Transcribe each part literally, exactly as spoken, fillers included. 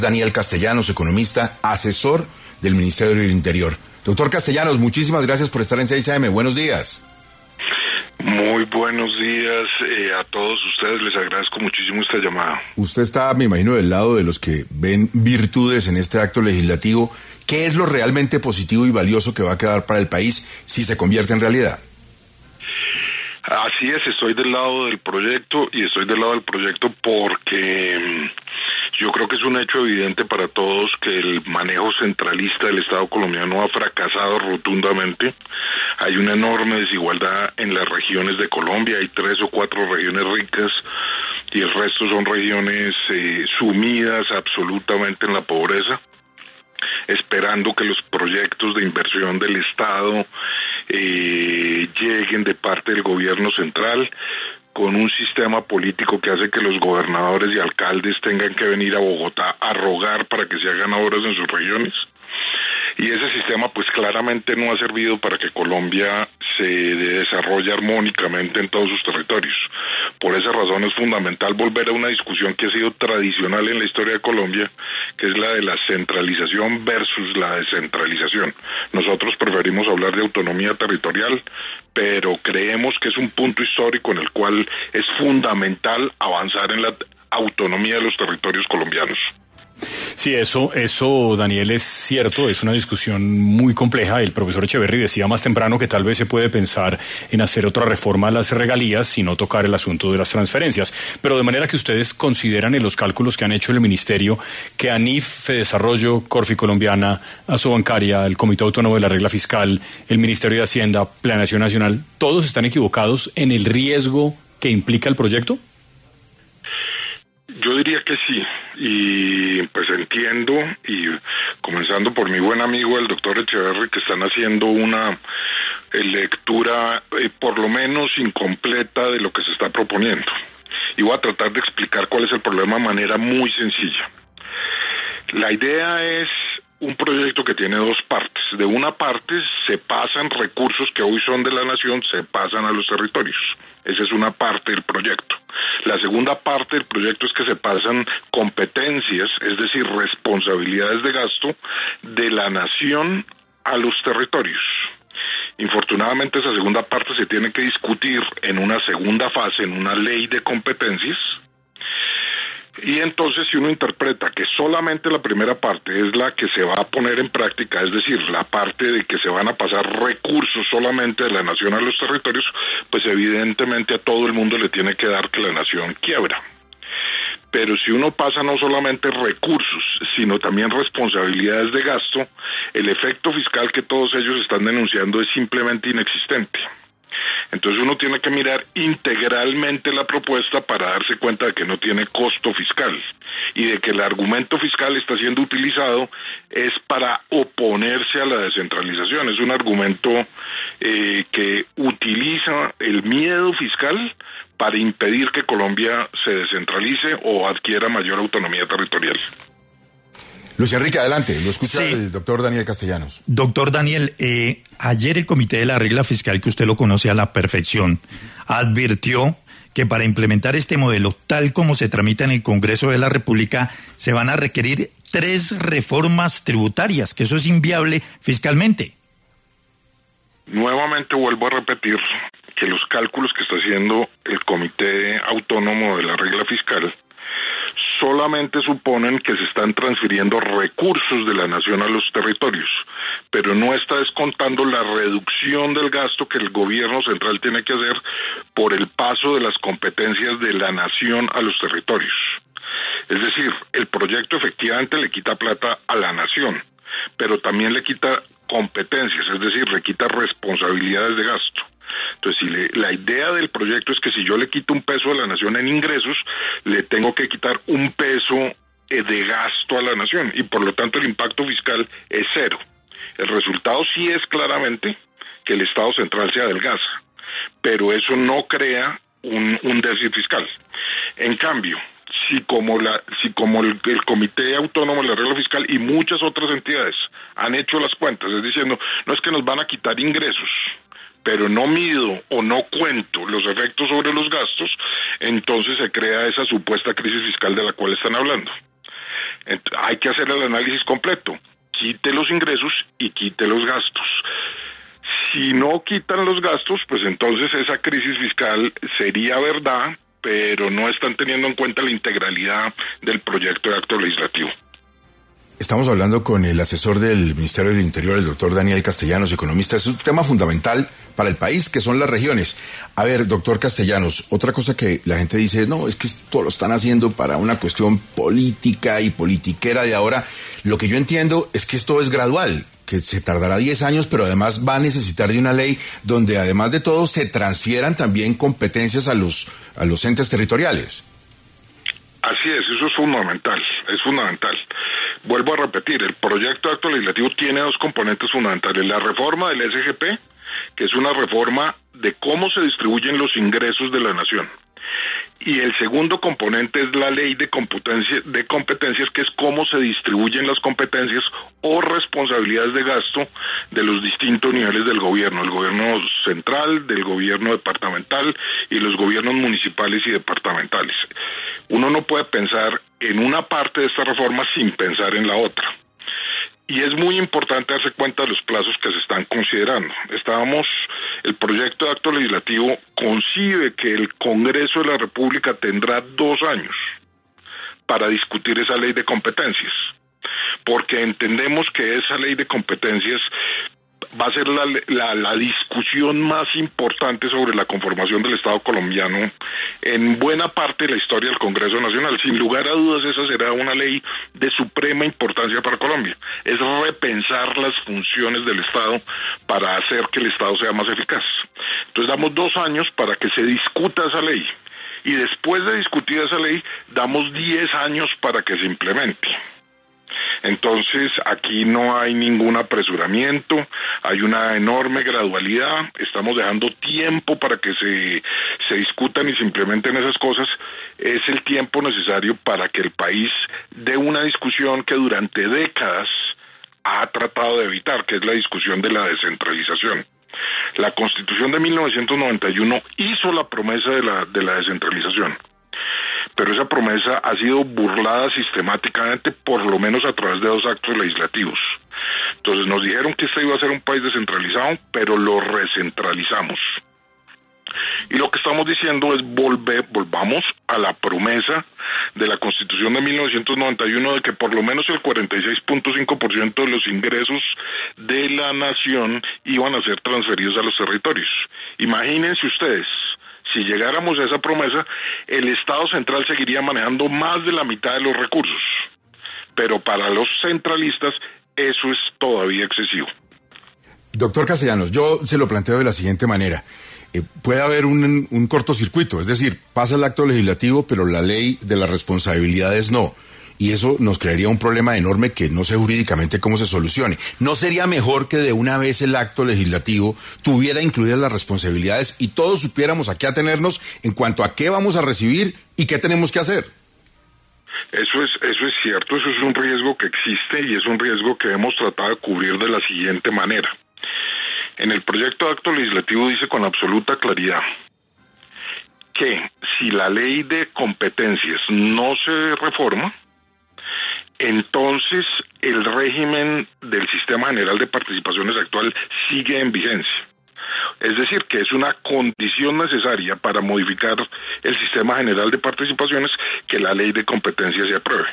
Daniel Castellanos, economista, asesor del Ministerio del Interior. Doctor Castellanos, muchísimas gracias por estar en seis A M. Buenos días. Muy buenos días eh, a todos ustedes, les agradezco muchísimo esta llamada. Usted está, me imagino, del lado de los que ven virtudes en este acto legislativo. ¿Qué es lo realmente positivo y valioso que va a quedar para el país si se convierte en realidad? Así es, estoy del lado del proyecto y estoy del lado del proyecto porque yo creo que es un hecho evidente para todos que el manejo centralista del Estado colombiano ha fracasado rotundamente. Hay una enorme desigualdad en las regiones de Colombia, hay tres o cuatro regiones ricas y el resto son regiones eh, sumidas absolutamente en la pobreza, esperando que los proyectos de inversión del Estado eh, lleguen de parte del gobierno central, con un sistema político que hace que los gobernadores y alcaldes tengan que venir a Bogotá a rogar para que se hagan obras en sus regiones. Y ese sistema pues claramente no ha servido para que Colombia se desarrolle armónicamente en todos sus territorios. Por esa razón es fundamental volver a una discusión que ha sido tradicional en la historia de Colombia, que es la de la centralización versus la descentralización. Nosotros preferimos hablar de autonomía territorial, pero creemos que es un punto histórico en el cual es fundamental avanzar en la autonomía de los territorios colombianos. Sí, eso, eso, Daniel, es cierto, es una discusión muy compleja. El profesor Echeverry decía más temprano que tal vez se puede pensar en hacer otra reforma a las regalías y no tocar el asunto de las transferencias. Pero de manera que ustedes consideran en los cálculos que han hecho el Ministerio que ANIF, Fedesarrollo, Corfi Colombiana, Asobancaria, el Comité Autónomo de la Regla Fiscal, el Ministerio de Hacienda, Planeación Nacional, ¿todos están equivocados en el riesgo que implica el proyecto? Yo diría que sí, y pues entiendo, y comenzando por mi buen amigo el doctor Echeverry, que están haciendo una eh, lectura eh, por lo menos incompleta de lo que se está proponiendo. Y voy a tratar de explicar cuál es el problema de manera muy sencilla. La idea es un proyecto que tiene dos partes. De una parte se pasan recursos que hoy son de la nación, se pasan a los territorios. Esa es una parte del proyecto. La segunda parte del proyecto es que se pasan competencias, es decir, responsabilidades de gasto de la nación a los territorios. Infortunadamente esa segunda parte se tiene que discutir en una segunda fase, en una ley de competencias. Y entonces si uno interpreta que solamente la primera parte es la que se va a poner en práctica, es decir, la parte de que se van a pasar recursos solamente de la nación a los territorios, pues evidentemente a todo el mundo le tiene que dar que la nación quiebra. Pero si uno pasa no solamente recursos, sino también responsabilidades de gasto, el efecto fiscal que todos ellos están denunciando es simplemente inexistente. Entonces uno tiene que mirar integralmente la propuesta para darse cuenta de que no tiene costo fiscal y de que el argumento fiscal está siendo utilizado es para oponerse a la descentralización. Es un argumento eh, que utiliza el miedo fiscal para impedir que Colombia se descentralice o adquiera mayor autonomía territorial. Luis Enrique, adelante, lo escucha sí. el doctor Daniel Castellanos. Doctor Daniel, eh, ayer el Comité de la Regla Fiscal, que usted lo conoce a la perfección, advirtió que para implementar este modelo, tal como se tramita en el Congreso de la República, se van a requerir tres reformas tributarias, que eso es inviable fiscalmente. Nuevamente vuelvo a repetir que los cálculos que está haciendo el Comité Autónomo de la Regla Fiscal solamente suponen que se están transfiriendo recursos de la nación a los territorios, pero no está descontando la reducción del gasto que el gobierno central tiene que hacer por el paso de las competencias de la nación a los territorios. Es decir, el proyecto efectivamente le quita plata a la nación, pero también le quita competencias, es decir, le quita responsabilidades de gasto. Entonces, si le, la idea del proyecto es que si yo le quito un peso a la nación en ingresos, le tengo que quitar un peso eh, de gasto a la nación, y por lo tanto el impacto fiscal es cero. El resultado sí es claramente que el Estado central se adelgaza, pero eso no crea un, un déficit fiscal. En cambio, si como la si como el, el Comité Autónomo de la Regla Fiscal y muchas otras entidades han hecho las cuentas, es diciendo, no es que nos van a quitar ingresos, pero no mido o no cuento los efectos sobre los gastos, entonces se crea esa supuesta crisis fiscal de la cual están hablando. Entonces, hay que hacer el análisis completo. Quite los ingresos y quite los gastos. Si no quitan los gastos, pues entonces esa crisis fiscal sería verdad, pero no están teniendo en cuenta la integralidad del proyecto de acto legislativo. Estamos hablando con el asesor del Ministerio del Interior, el doctor Daniel Castellanos, economista. Es un tema fundamental para el país, que son las regiones. A ver, doctor Castellanos, otra cosa que la gente dice, no, es que esto lo están haciendo para una cuestión política y politiquera de ahora. Lo que yo entiendo es que esto es gradual, que se tardará diez años, pero además va a necesitar de una ley donde además de todo se transfieran también competencias a los, a los entes territoriales. Así es, eso es fundamental, es fundamental. Vuelvo a repetir, el proyecto de acto legislativo tiene dos componentes fundamentales. La reforma del S G P, que es una reforma de cómo se distribuyen los ingresos de la nación. Y el segundo componente es la ley de competencia, de competencias, que es cómo se distribuyen las competencias o responsabilidades de gasto de los distintos niveles del gobierno, el gobierno central, del gobierno departamental y los gobiernos municipales y departamentales. Uno no puede pensar en una parte de esta reforma sin pensar en la otra. Y es muy importante darse cuenta de los plazos que se están considerando. Estábamos, el proyecto de acto legislativo concibe que el Congreso de la República tendrá dos años para discutir esa ley de competencias, porque entendemos que esa ley de competencias va a ser la, la, la discusión más importante sobre la conformación del Estado colombiano en buena parte de la historia del Congreso Nacional. Sin lugar a dudas, esa será una ley de suprema importancia para Colombia. Es repensar las funciones del Estado para hacer que el Estado sea más eficaz. Entonces damos dos años para que se discuta esa ley, y después de discutir esa ley, damos diez años para que se implemente. Entonces, aquí no hay ningún apresuramiento, hay una enorme gradualidad, estamos dejando tiempo para que se, se discutan y se implementen esas cosas. Es el tiempo necesario para que el país dé una discusión que durante décadas ha tratado de evitar, que es la discusión de la descentralización. La Constitución de mil novecientos noventa y uno hizo la promesa de la, de la descentralización, pero esa promesa ha sido burlada sistemáticamente, por lo menos a través de dos actos legislativos. Entonces nos dijeron que este iba a ser un país descentralizado, pero lo recentralizamos. Y lo que estamos diciendo es volver, volvamos a la promesa de la Constitución de mil novecientos noventa y uno de que por lo menos el cuarenta y seis punto cinco por ciento de los ingresos de la nación iban a ser transferidos a los territorios. Imagínense ustedes, si llegáramos a esa promesa, el Estado central seguiría manejando más de la mitad de los recursos, pero para los centralistas eso es todavía excesivo. Doctor Castellanos, yo se lo planteo de la siguiente manera. Eh, puede haber un, un cortocircuito, es decir, pasa el acto legislativo, pero la ley de las responsabilidades no. Y eso nos crearía un problema enorme que no sé jurídicamente cómo se solucione. ¿No sería mejor que de una vez el acto legislativo tuviera incluidas las responsabilidades y todos supiéramos a qué atenernos en cuanto a qué vamos a recibir y qué tenemos que hacer? Eso es, eso es cierto, eso es un riesgo que existe y es un riesgo que hemos tratado de cubrir de la siguiente manera. En el proyecto de acto legislativo dice con absoluta claridad que si la ley de competencias no se reforma, entonces el régimen del Sistema General de Participaciones actual sigue en vigencia. Es decir, que es una condición necesaria para modificar el Sistema General de Participaciones que la ley de competencias se apruebe.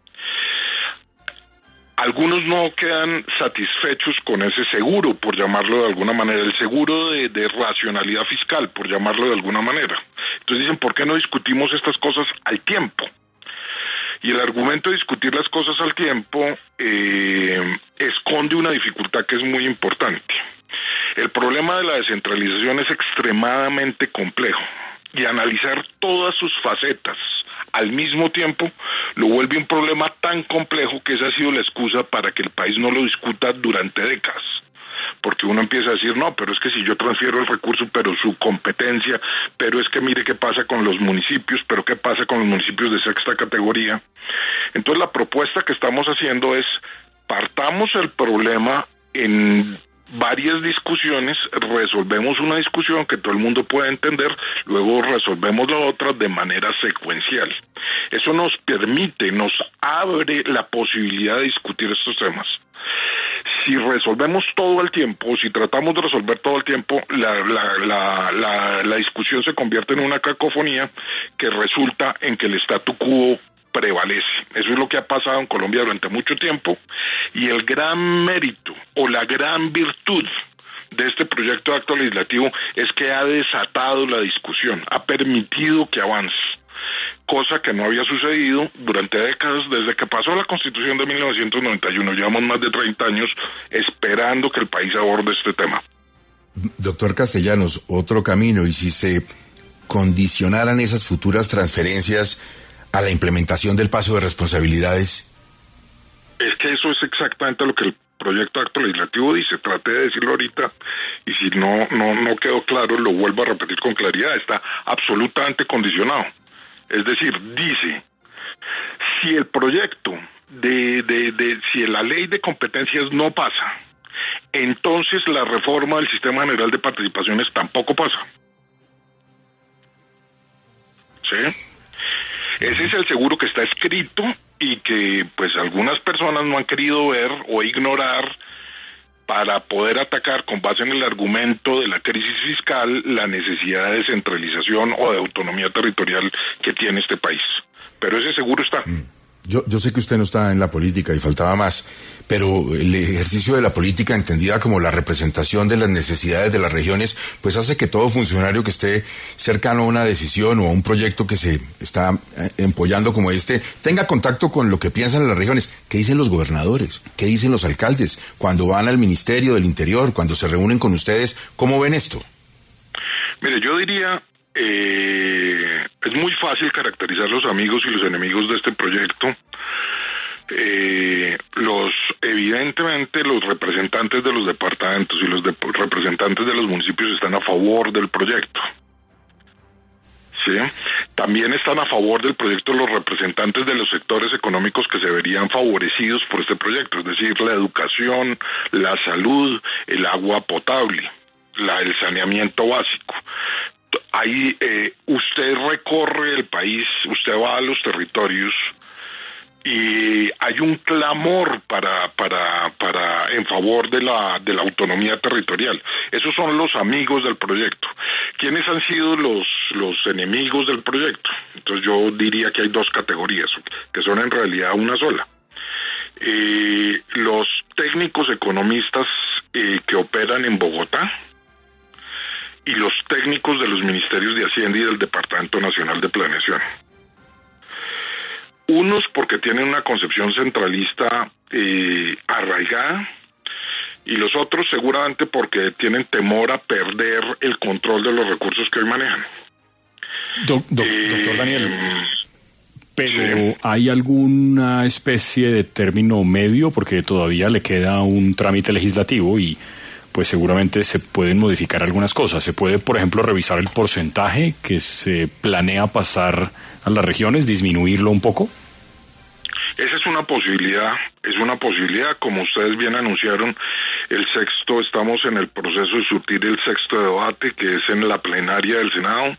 Algunos no quedan satisfechos con ese seguro, por llamarlo de alguna manera, el seguro de, de racionalidad fiscal, por llamarlo de alguna manera. Entonces dicen, ¿por qué no discutimos estas cosas al tiempo? Y el argumento de discutir las cosas al tiempo eh, esconde una dificultad que es muy importante. El problema de la descentralización es extremadamente complejo y analizar todas sus facetas al mismo tiempo lo vuelve un problema tan complejo que esa ha sido la excusa para que el país no lo discuta durante décadas. Porque uno empieza a decir, no, pero es que si yo transfiero el recurso, pero su competencia, pero es que mire qué pasa con los municipios, pero qué pasa con los municipios de sexta categoría. Entonces la propuesta que estamos haciendo es, partamos el problema en varias discusiones, resolvemos una discusión que todo el mundo puede entender, luego resolvemos la otra de manera secuencial. Eso nos permite, nos abre la posibilidad de discutir estos temas. Si resolvemos todo el tiempo, si tratamos de resolver todo el tiempo, la, la, la, la, la discusión se convierte en una cacofonía que resulta en que el statu quo prevalece. Eso es lo que ha pasado en Colombia durante mucho tiempo, y el gran mérito o la gran virtud de este proyecto de acto legislativo es que ha desatado la discusión, ha permitido que avance, cosa que no había sucedido durante décadas desde que pasó la Constitución de mil novecientos noventa y uno. Llevamos más de treinta años esperando que el país aborde este tema. Doctor Castellanos, otro camino, y si se condicionaran esas futuras transferencias a la implementación del paso de responsabilidades. Es que eso es exactamente lo que el proyecto de acto legislativo dice. Traté de decirlo ahorita y si no, no, no quedó claro, lo vuelvo a repetir con claridad. Está absolutamente condicionado. Es decir, dice, si el proyecto de, de, de, si la ley de competencias no pasa, entonces la reforma del sistema general de participaciones tampoco pasa. ¿Sí? Ese es el seguro que está escrito y que pues algunas personas no han querido ver o ignorar para poder atacar con base en el argumento de la crisis fiscal la necesidad de descentralización o de autonomía territorial que tiene este país. Pero ese seguro está. Yo, yo sé que usted no está en la política y faltaba más, pero el ejercicio de la política entendida como la representación de las necesidades de las regiones, pues hace que todo funcionario que esté cercano a una decisión o a un proyecto que se está empollando como este, tenga contacto con lo que piensan las regiones. ¿Qué dicen los gobernadores? ¿Qué dicen los alcaldes? Cuando van al Ministerio del Interior, cuando se reúnen con ustedes, ¿cómo ven esto? Mire, yo diría... Eh, es muy fácil caracterizar los amigos y los enemigos de este proyecto. Eh, los evidentemente los representantes de los departamentos y los de, representantes de los municipios están a favor del proyecto. ¿Sí? También están a favor del proyecto los representantes de los sectores económicos que se verían favorecidos por este proyecto, es decir, la educación, la salud, el agua potable, la, el saneamiento básico. Ahí eh, usted recorre el país, usted va a los territorios y hay un clamor para para para en favor de la de la autonomía territorial. Esos son los amigos del proyecto. ¿Quiénes han sido los los enemigos del proyecto? Entonces yo diría que hay dos categorías que son en realidad una sola. Eh, los técnicos economistas eh, que operan en Bogotá y los técnicos de los ministerios de Hacienda y del Departamento Nacional de Planeación. Unos porque tienen una concepción centralista eh, arraigada, y los otros seguramente porque tienen temor a perder el control de los recursos que hoy manejan. Do, do, eh, doctor Daniel, pero sí. ¿Hay alguna especie de término medio? Porque todavía le queda un trámite legislativo y pues seguramente se pueden modificar algunas cosas. Se puede, por ejemplo, revisar el porcentaje que se planea pasar a las regiones, disminuirlo un poco. Esa es una posibilidad, es una posibilidad, como ustedes bien anunciaron, el sexto, estamos en el proceso de surtir el sexto debate, que es en la plenaria del Senado.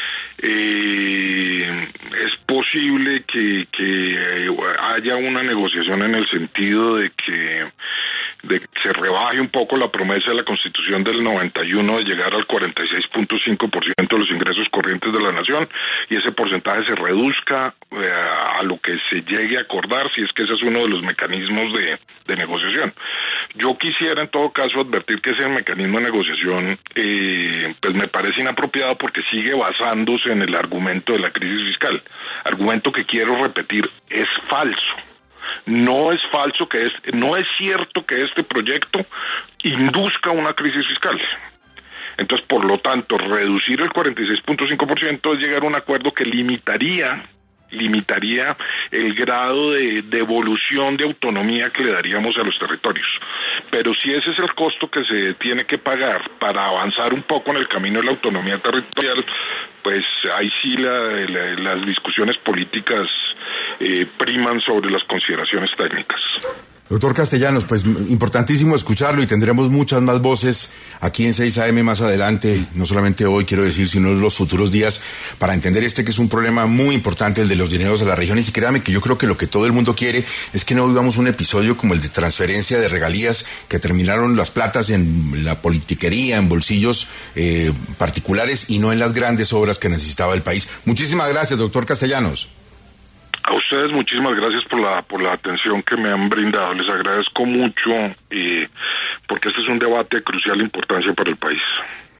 Eh, es posible que, que haya una negociación en el sentido de que de que se rebaje un poco la promesa de la Constitución del noventa y uno de llegar al cuarenta y seis punto cinco por ciento de los ingresos corrientes de la nación, y ese porcentaje se reduzca eh, a lo que se llegue a acordar, si es que ese es uno de los mecanismos de, de negociación. Yo quisiera en todo caso advertir que ese mecanismo de negociación eh, pues me parece inapropiado porque sigue basándose en el argumento de la crisis fiscal, argumento que quiero repetir, es falso. No es falso que es, no es cierto que este proyecto induzca una crisis fiscal. Entonces, por lo tanto, reducir el cuarenta y seis punto cinco por ciento es llegar a un acuerdo que limitaría, limitaría el grado de devolución de autonomía que le daríamos a los territorios. Pero si ese es el costo que se tiene que pagar para avanzar un poco en el camino de la autonomía territorial, pues ahí sí la, la, las discusiones políticas eh, priman sobre las consideraciones técnicas. Doctor Castellanos, pues importantísimo escucharlo y tendremos muchas más voces aquí en seis A M más adelante, no solamente hoy quiero decir, sino en los futuros días, para entender este que es un problema muy importante, el de los dineros de las regiones. Y créame que yo creo que lo que todo el mundo quiere es que no vivamos un episodio como el de transferencia de regalías, que terminaron las platas en la politiquería, en bolsillos eh, particulares y no en las grandes obras que necesitaba el país. Muchísimas gracias, doctor Castellanos. A ustedes muchísimas gracias por la por la atención que me han brindado. Les agradezco mucho y porque este es un debate de crucial importancia para el país.